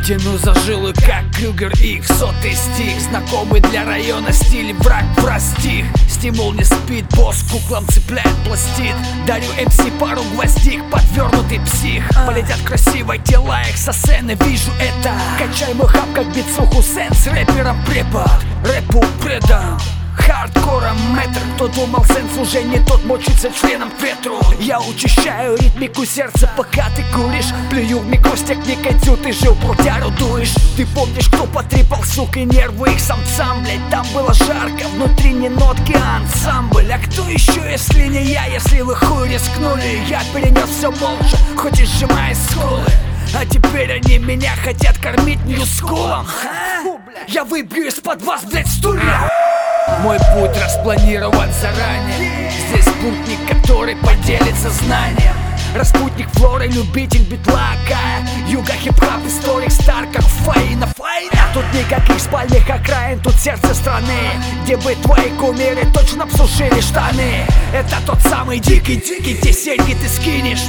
Тяну за жилы, как Крюгер, их сотый стих. Знакомый для района стиль, враг простих. Стимул не спит, босс куклам цепляет пластид. Дарю МС пару гвоздик, подвернутый псих. Полетят красивые тела, их со сцены, вижу это. Качай мой хаб, как бицуху сен, с рэпером препод. Рэпу предан, хардкором мэтр. Кто думал, сенс уже не тот, мочится членом к ветру. Я учащаю ритмику сердца, пока ты куришь. Плюю в микро с техникой тю, ты жил, брутяру дуешь. Ты помнишь, кто потрепал, сука, нервы их самцам, блять. Там было жарко, внутри не нотки, а ансамбль. А кто еще, если не я, если вы хуй рискнули? Я перенес все молча, хоть и сжимая скулы. А теперь они меня хотят кормить ньюскулом. Я выбью из-под вас, блять, стулья. Мой путь распланирован заранее. Здесь спутник, который поделится знанием. Распутник флоры, любитель битлака. Юга, хип-хап, историк, стар, как Фаина. Тут никаких спальных окраин, тут сердце страны, где бы твои кумиры точно обсушили штаны. Это тот самый дикий, где серьги ты скинешь.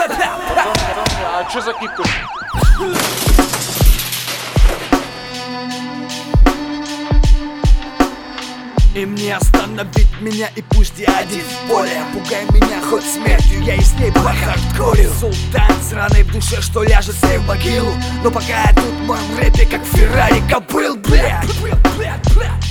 А чё за кипку? Им не остановить меня, и пусть я один в поле. Пугай меня хоть смертью, я и с ней по хардкорю. Султан сраный в душе, что ляжет с ней в могилу. Но пока я тут в моем рэпе, как Феррари кобыл, блядь.